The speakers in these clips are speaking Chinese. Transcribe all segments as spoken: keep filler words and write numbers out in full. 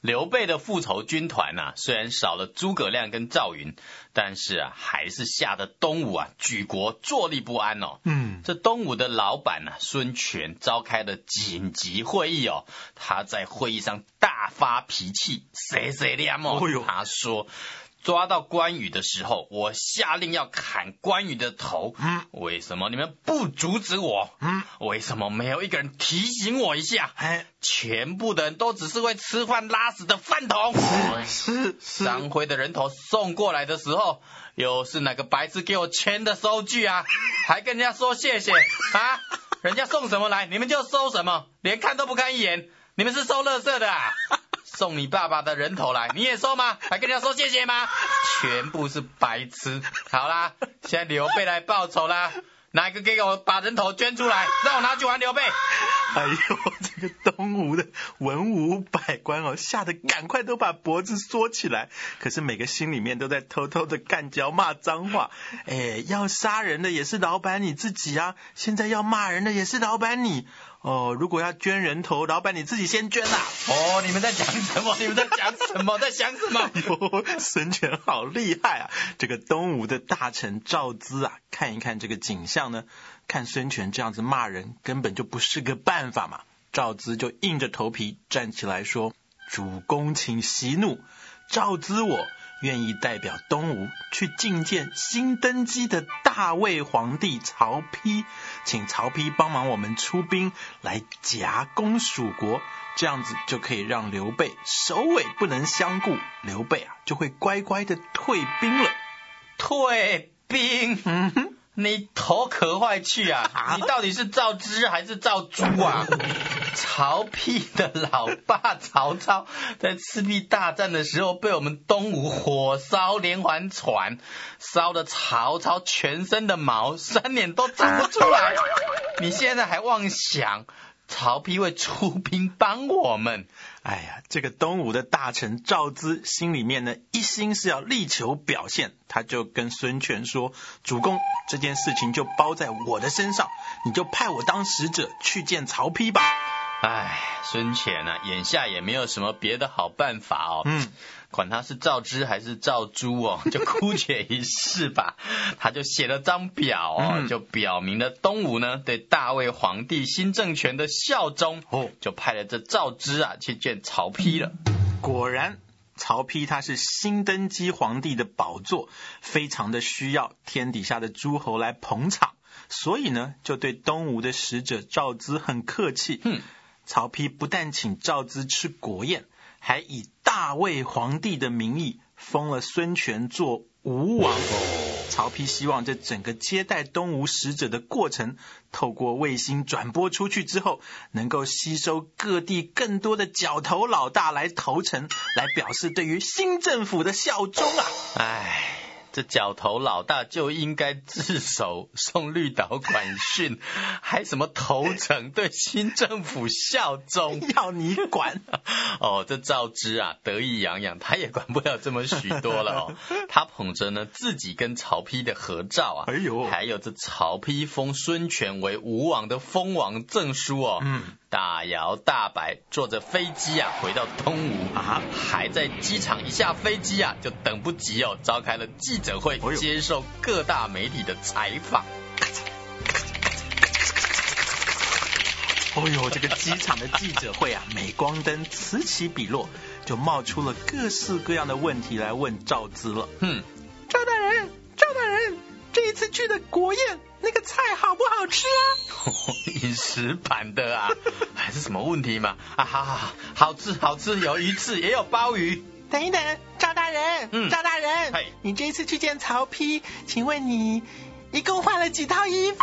刘备的复仇军团啊，虽然少了诸葛亮跟赵云，但是啊，还是吓得东吴啊举国坐立不安哦。 嗯， 这东吴的老板啊孙权召开了紧急会议哦，他在会议上大发脾气，谁谁亮哦， 哦他说。抓到关羽的时候，我下令要砍关羽的头。 嗯， 为什么你们不阻止我？ 嗯， 为什么没有一个人提醒我一下？ 哎， 全部的人都只是会吃饭拉屎的饭桶。 是是。 张辉的人头送过来的时候，又是哪个白痴给我签的收据啊？还跟人家说谢谢啊？人家送什么来，你们就收什么，连看都不看一眼。你们是收垃圾的啊？送你爸爸的人头来，你也收吗？还跟人家说谢谢吗？全部是白痴。好啦，现在刘备来报仇啦，哪一个给我把人头捐出来，让我拿去还刘备？ 哎呦，这个东吴的文武百官哦，吓得赶快都把脖子缩起来，可是每个心里面都在偷偷的干嚼骂脏话。哎，要杀人的也是老板你自己啊，现在要骂人的也是老板你。哦，如果要捐人头，老板你自己先捐啦。 哦，你们在讲什么？你们在讲什么？在想什么？ 哟，孙权好厉害啊！这个东吴的大臣赵资啊，看一看这个景象呢，看孙权这样子骂人，根本就不是个办法嘛。赵资就硬着头皮站起来说：“主公请息怒，赵资我愿意代表东吴去觐见新登基的大魏皇帝曹丕，请曹丕帮忙我们出兵来夹攻蜀国，这样子就可以让刘备首尾不能相顾，刘备啊就会乖乖的退兵了。” 退兵？ 嗯哼， 你头壳坏去啊！啊你到底是赵之还是赵朱啊？曹丕的老爸曹操在赤壁大战的时候被我们东吴火烧连环船，烧得曹操全身的毛三年都长不出来。你现在还妄想曹丕会出兵帮我们？ 哎呀，这个东吴的大臣赵资心里面呢，一心是要力求表现，他就跟孙权说：“主公，这件事情就包在我的身上，你就派我当使者去见曹丕吧。” 哎，孙权啊，眼下也没有什么别的好办法哦。 嗯， 管他是赵之还是赵朱哦，就姑且一试吧。他就写了张表哦， 嗯、 就表明了东吴呢对大魏皇帝新政权的效忠。 哦， 就派了这赵之啊去见曹丕了。 果然，曹丕他是新登基皇帝的宝座，非常的需要天底下的诸侯来捧场，所以呢，就对东吴的使者赵资很客气。 嗯。 曹丕不但请赵资吃国宴，还以大魏皇帝的名义封了孙权做吴王。曹丕希望这整个接待东吴使者的过程，透过卫星转播出去之后，能够吸收各地更多的角头老大来投诚，来表示对于新政府的效忠啊！ 唉。这角头老大就应该自首送绿岛管训，还什么投诚对新政府效忠？ 要你管哦，这赵之啊得意洋洋，他也管不了这么许多了哦。他捧着呢自己跟曹丕的合照啊， 哎呦， 还有这曹丕封孙权为吴王的封王证书哦。 嗯。 大摇大摆坐着飞机啊回到东吴啊，还在机场一下飞机啊就等不及哦，召开了记者会， 哎、 接受各大媒体的采访。 哦呦，这个机场的记者会啊，镁光灯此起彼落，就冒出了各式各样的问题来问赵资了。 嗯， 赵大人，赵大人，这一次去的国宴，那个菜好不好吃啊？ 饮食版的啊，还是什么问题嘛？啊，好好好，好吃好吃，有鱼翅也有鲍鱼。 等一等，赵大人，嗯，赵大人，你这一次去见曹丕，请问你一共换了几套衣服？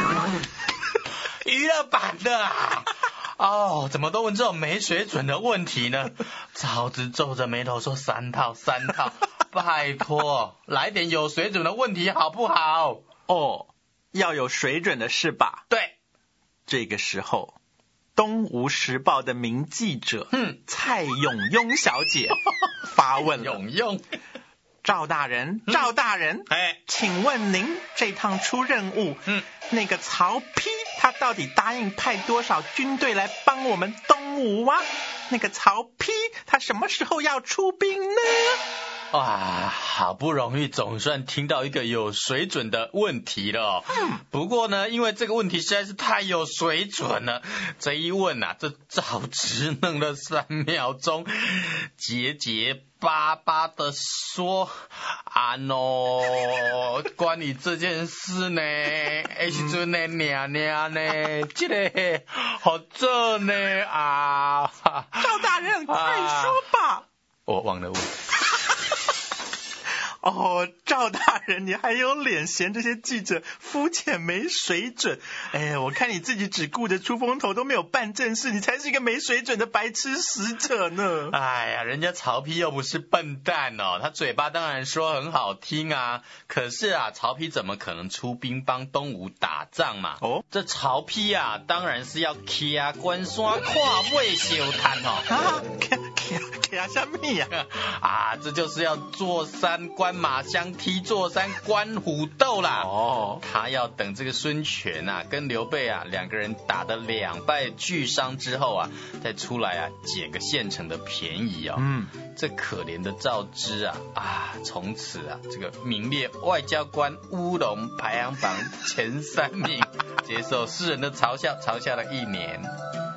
娱乐版的啊！哦，怎么都问这种没水准的问题呢？赵子皱着眉头说：“三套，三套，拜托，来点有水准的问题好不好？” 哦，要有水准的是吧？ 对。 这个时候，东吴时报的名记者， 嗯， 蔡永庸小姐发问了：“ 永庸， 赵大人，赵大人， 哎、嗯， 请问您这趟出任务， 嗯， 那个曹丕他到底答应派多少军队来帮我们东吴啊？那个曹丕他什么时候要出兵呢？ 哇，好不容易总算听到一个有水准的问题了哦。嗯、不过呢，因为这个问题实在是太有水准了，这一问啊，这赵只弄了三秒钟，结结巴巴的说：“啊喏，关于这件事呢，那时阵呢，娘娘呢，这个好做呢啊。” 赵大人，快说吧。 我忘了问。 哦，赵大人，你还有脸嫌这些记者肤浅没水准？哎，我看你自己只顾着出风头，都没有办正事，你才是一个没水准的白痴使者呢。 哎呀，人家曹丕又不是笨蛋哦，他嘴巴当然说很好听啊，可是啊，曹丕怎么可能出兵帮东吴打仗嘛？哦，这曹丕啊，当然是要骑关山看尾小探哦。 啊，骑骑什么呀？ 啊，这就是要坐三关马相踢，坐三关虎斗啦。哦，他要等这个孙权啊跟刘备啊两个人打得两败俱伤之后啊，再出来啊捡个现成的便宜哦。嗯，这可怜的赵之啊啊，从此啊这个名列外交官乌龙排行榜前三名，接受世人的嘲笑，嘲笑了一年。